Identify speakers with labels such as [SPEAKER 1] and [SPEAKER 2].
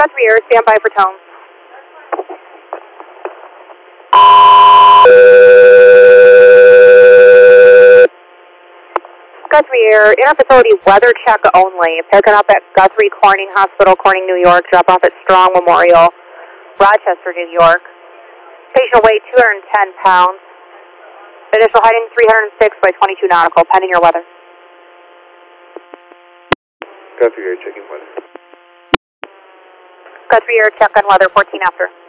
[SPEAKER 1] Guthrie Air, stand by for tone. Guthrie Air, inter-facility weather check only. Picking up at Guthrie Corning Hospital, Corning, New York. Drop off at Strong Memorial, Rochester, New York. Patient weight 210 pounds. Initial heading 306 by 22 nautical, pending your weather.
[SPEAKER 2] Guthrie Air, checking weather.
[SPEAKER 1] Guthrie Air, check on weather 14 after.